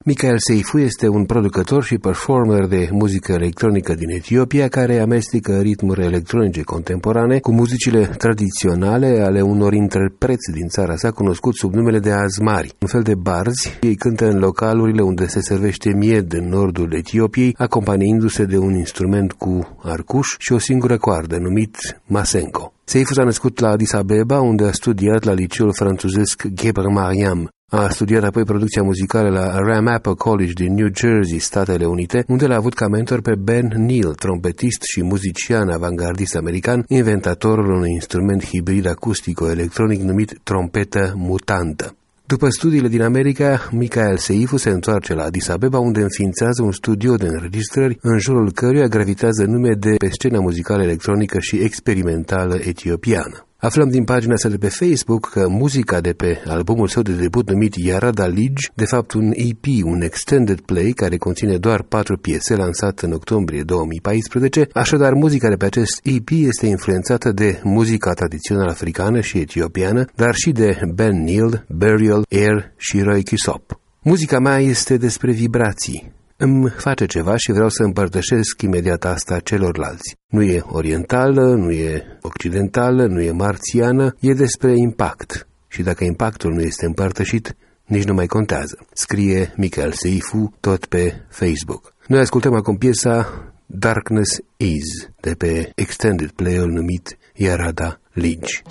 Michael Seifu este un producător și performer de muzică electronică din Etiopia care amestecă ritmuri electronice contemporane cu muzicile tradiționale ale unor interpreți din țara sa cunoscuți sub numele de azmari, un fel de barzi. Ei cântă în localurile unde se servește mied în nordul Etiopiei, acompaniindu-se de un instrument cu arcuș și o singură coardă, numit masenko. Seifu s-a născut la Addis Abeba, unde a studiat la liceul franțuzesc Gebre Mariam. A studiat apoi producția muzicală la Ramappa College din New Jersey, Statele Unite, unde l-a avut ca mentor pe Ben Neal, trompetist și muzician avangardist american, inventatorul unui instrument hibrid acustico-electronic numit trompetă mutantă. După studiile din America, Michael Seifu se întoarce la Addis Abeba, unde înființează un studio de înregistrări în jurul căruia gravitează nume de pe scena muzicală electronică și experimentală etiopiană. Aflăm din pagina sa de pe Facebook că muzica de pe albumul său de debut numit Yarada Lige, de fapt un EP, un extended play care conține doar 4 piese, lansat în octombrie 2014, așadar muzica de pe acest EP este influențată de muzica tradițională africană și etiopiană, dar și de Ben Neal, Burial, Air și Roy Kisop. Muzica mea este despre vibrații. Îmi face ceva și vreau să împărtășesc imediat asta celorlalți. Nu e orientală, nu e occidentală, nu e marțiană, e despre impact. Și dacă impactul nu este împărtășit, nici nu mai contează. Scrie Michael Seifu tot pe Facebook. Noi ascultăm acum piesa Darkness Is de pe extended play-ul numit Yarada Lige.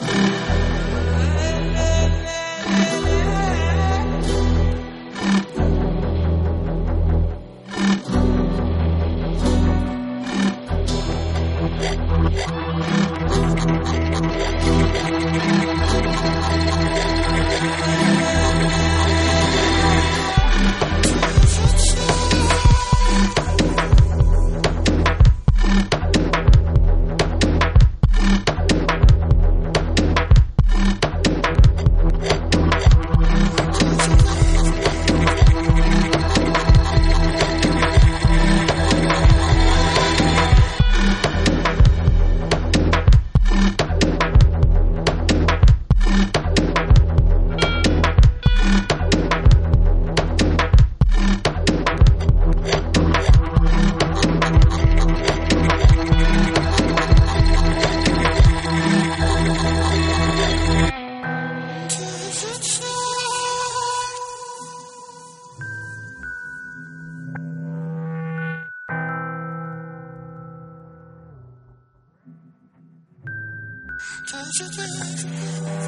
Touch your face.